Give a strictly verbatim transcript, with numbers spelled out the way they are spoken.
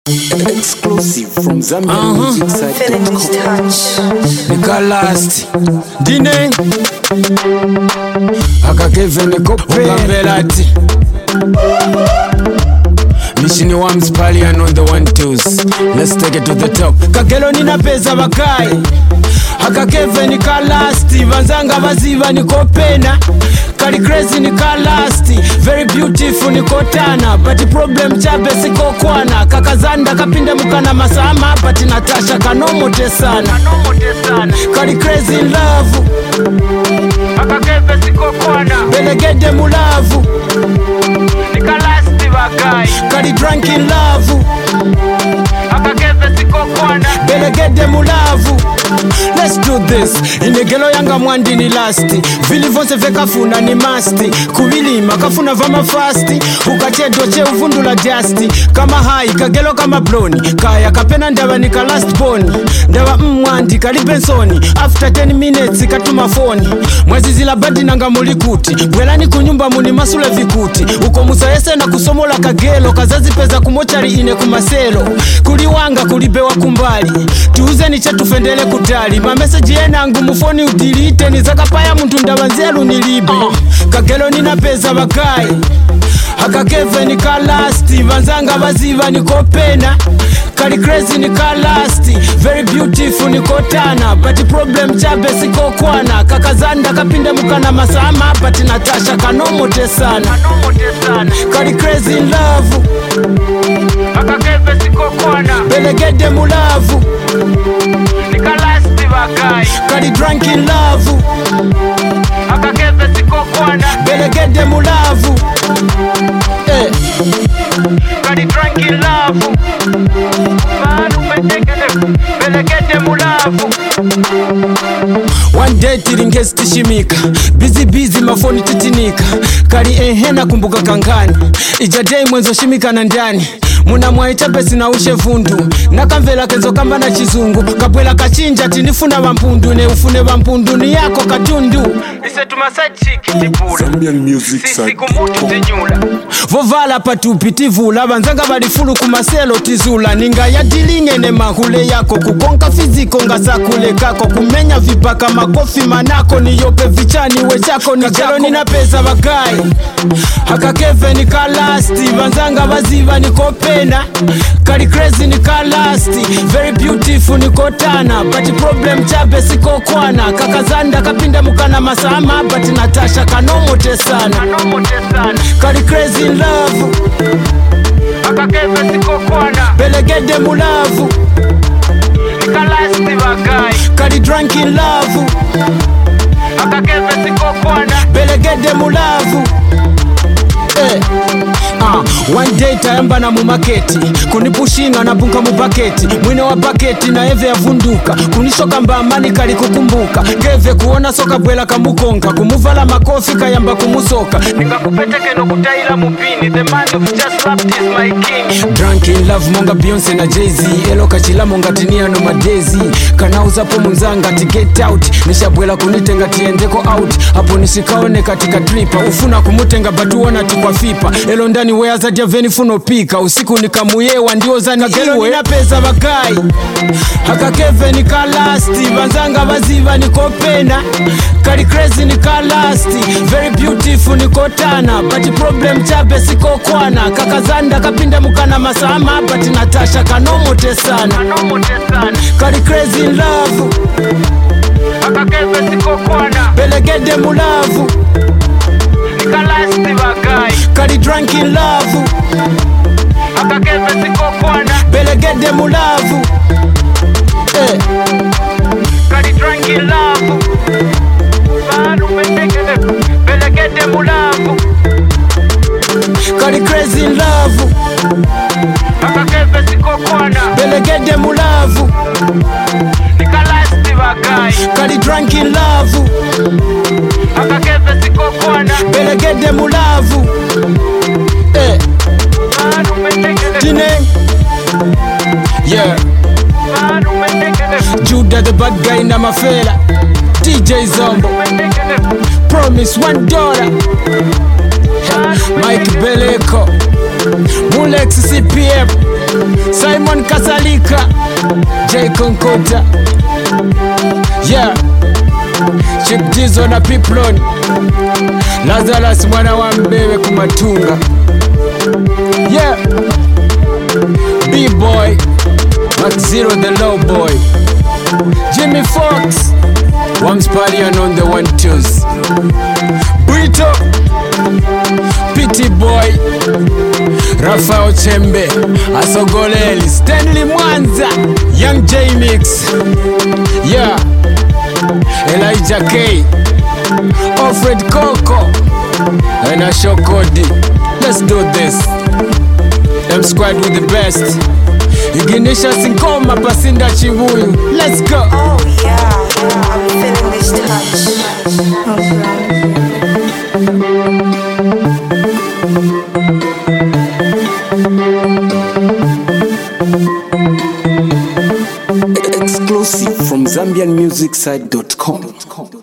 Exclusive from Zambia Music Site. Feelings touch. Nikalast Dine Akakeve nikope Ngambelati Mishini Wams Palian on the one twos. Let's take it to the top. Kagelo nina pesa bakai Akakeve nikalasti Vanzanga vaziva nikopena Kali crazy nikalasti Very beautiful nikotana But the problem chabe siko kwana Kakazanda kapinde mukana masama But Natasha kanomote sana Kali crazy in love Akakeve siko kwana Belegede mulavu Nikalasti bagai Kali drunk in love Akakeve siko kwana Belegede mulavu. Let's do this. Inegelo yanga mwandi ni lasti Vili vonse veka funa ni masti Kubilima kafuna vama fasti Ukachedo che uvundu la jasti Kama hai kagelo kama bloni Kaya kapena ndawa nika last boni Ndawa mwandi kalipensoni After ten minutes katuma phone Mwezi zila badi nanga mulikuti Bwelani kunyumba muni masule vikuti Uko musayese na kusomola kagelo Kazazi peza kumochari ine kumaselo Kuliwanga kulibewa kumbali Tuuze ni chetu fendele kutali Ma message yena angu mufoni utilite Nizakapaya mtu ndawanzelu nilibe Kagelo nina pesa bakai Akakeve nikalasti Vanzanga vaziva nikopena Kali crazy nikalasti Very beautiful nikotana But the problem chabe siko kwana Kakazanda kapinde mukana masama But Natasha kanomote sana Kali crazy in love Akakeve siko kwana Belegede mulavu Nikalasti bakai Kali drunk in love Akakeve siko kwana Belegede mulavu eh. Kali drunk in love Belegede mulavu. One day tiringezi tishimika Busy busy mafoni titinika Kali ehena kumbuka kangani Ijadei mwenzo shimika na ndani Muna mwaita besi na ushe vundu Nakamvela kenzo kamba na chizungu Kabwela kachinja tinifuna wampundu Ne ufune wampundu ni yako katundu Ise tumasaji chiki tipula Zambian Music Site. Sisi kumutu tinyula Vovala patupi tivula Vanzanga balifulu kumaselo tizula Ninga ya dilinge ne mahule yako Kukonka fiziko nga sakule kako Kumenya vipaka makofi manako Niyope vichani wechako ni jako nina pesa bagai Akakeve nikalasti Vanzanga vaziva nikopena Kali crazy nikalasti Very beautiful nikotana But the problem chabe siko kwana Kakazanda kapinde mukana masama But Natasha kanomote sana Kali crazy in love Akakeve siko kwana Belegede mulavu Nikalasti bagai Kali drunk in love Akakeve siko kwana Belegede mulavu eh. Uh, one day tayamba na mumaketi Kunipushinga na bunga mubaketi Mwine wa baketi na eve ya vunduka Kunishoka mbamani kali kukumbuka Keve kuona soka bwela kamukonga Kumuvala makofi kayamba kumusoka Ninga kupeteke no kutaila mupini The man of just rap is my king Drunk in love monga Beyonce na Jay-Z Elo kachila monga tinia no madezi Kanauza po munzanga ti get out Nishabwela kunitenga tiendeko out Hapo nisikaone katika tripa Ufuna kumutenga batuona tikwa fipa Elo ndani wea za javeni funo pika Usiku nikamuyewa ndio zani hiwe Kagelo nina pesa bakai Akakeve nikalasti Vanzanga vaziva nikopena Kali crazy nikalasti Very beautiful nikotana But the problem chabe siko kwana Kakazanda kapinde mukana masama But Natasha kanomote sana Kali crazy in love Akakeve siko kwana Belegede mulavu Nikalasti bagai Kali drunk in love Akakeve siko kwana Belegede mulavu eh. Kali drunk in love Belegede mulavu Kali crazy in love Akakeve siko kwana Belegede mulavu Nikalasti bagai Kali drunk in love Akakeve siko kwana Belegede mulavu eh. Dine yeah. Judah the bad guy na mafela D J Zombo Promise one dollar Mike Beleko Mulex C P M Simon Kasalika, J Konkota, yeah, Chick Jizo na Piplon, Lazarus mwana wa Mbewe kumatunga, yeah, B-Boy, Mac Zero the Low Boy, Jimmy Fox, Wams Parian on the one twos, Brito, Pity Boy, Rafael Chembe, Asogoleli, Stanley Mwanza, Young J-Mix, yeah, Elijah K, Alfred Coco, and Ashokodi. Let's do this. M Squad with the best. Iginisha Sinkoma Pasinda Chibuyu. Let's go. Oh yeah, yeah, I'm feeling this touch. Exclusive from Zambian Music Site dot com.